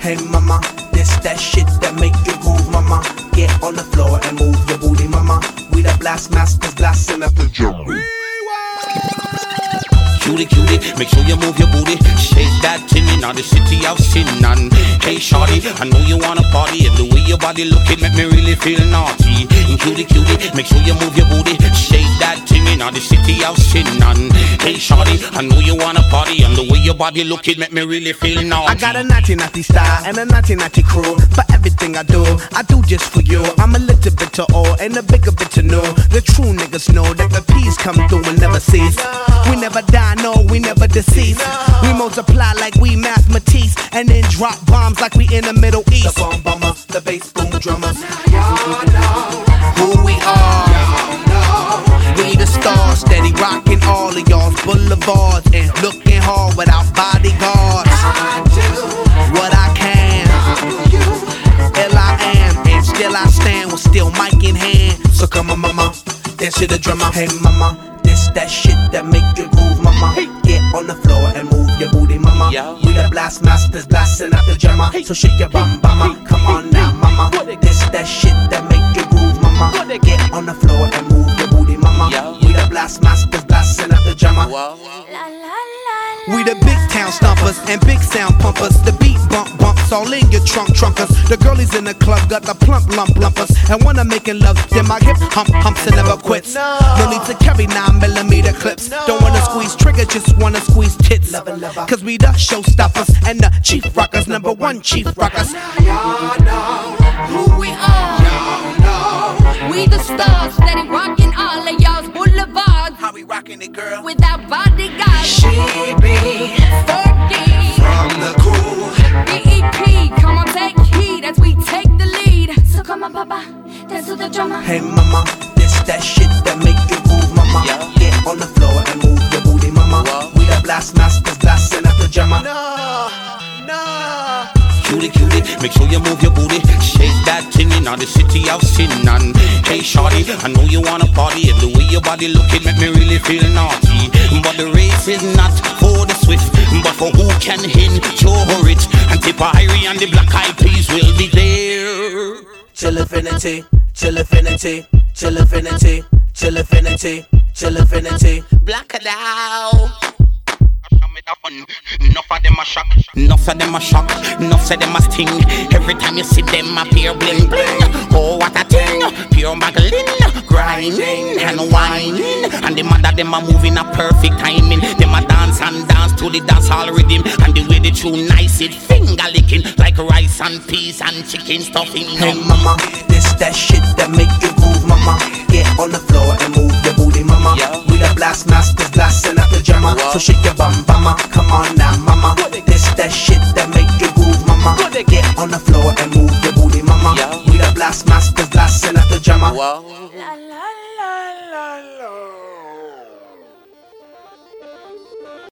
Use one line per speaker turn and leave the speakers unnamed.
Hey mama, this that shit that make you groove, mama. Get on the floor and move your booty, mama. We the blast masters blasting up the jungle.
Cutie, cutie, make sure you move your booty. Shake that thing in the city of sin. And hey shorty, I know you wanna party, and the way your body looking make me really feel naughty. And cutie, cutie, make sure you move your booty. Shake that thing in the city of sin. And hey shorty, I know you wanna party, and the way your body looking make me really feel naughty.
I got a naughty naughty style and a naughty naughty crew. For everything I do just for you. I'm a little bit to old and a bigger bit to know. The true niggas know that the peace come through and never cease. We never die, no, we never decease. We multiply like we mathematics, and then drop bombs like we in the Middle East. The bomb bomber, the bass boom drummers. Y'all know who we are. Y'all know we the stars, steady rocking all of y'all's boulevards and looking hard without bodyguards. I do what I can. Ill I am, and still I stand with still mic in hand. So come on, mama, dance to the drummer. Hey, mama. This that shit that make you groove, mama. Get on the floor and move your booty, mama. We the blast masters blasting out the jammer. So shake your bum, mama. Come on now, mama. This that shit that make you groove, mama. Get on the floor and move your booty, mama. We the blast masters blasting out the jammer. We the big town stompers and big sound pumpers. The beat bumps all in your trunkers. The girlies in the club got the plump lumpers. And when I'm making love, then my hip humps and never quits. No need to carry 9mm clips. Don't wanna squeeze trigger, just wanna squeeze tits. Cause we the showstoppers and the chief rockers, #1 chief rockers.
Y'all know who we are. Y'all know we the stars, steady rocking all of y'all's boulevards.
How we rocking it, girl?
Without bodyguards.
She be
Fergie
from the cool.
BEP, come on, take heed as we take the lead. So come on, papa, dance to the drummer.
Hey mama, this that shit that make you groove, mama. Get on the floor and move your booty, mama. We the blast masters blasting out the jammer. No.
Cutie, cutie, make sure you move your booty. Shake that thing in the city of sin. And hey shorty, I know you wanna party, and the way your body looking make me really feel naughty. But the race is not for the swift, but for who can endure it. And Tipper Irie and the Black Eyed Peas will be there.
Chill infinity, chill infinity, chill infinity, chill infinity, chill infinity.
Black it out. Enough of them a shock, enough of them a shock, enough of them a sting. Every time you see them appear bling bling. Oh what a thing, pure Magdalene, grinding and whining. And the mother them a moving a perfect timing. Them a dance and dance to the dance hall rhythm. And the way they tune nice it finger licking like rice and peas and chicken stuffing.
Hey mama, this that shit that make you groove, mama. Get on the floor and move your booty, mama. We the blast masters blasting out the jammer. So shake your bum, mama. Come on now, mama. This that shit that make you groove, mama. Get on the floor and move your booty, mama. We the blast masters blasting out the jammer.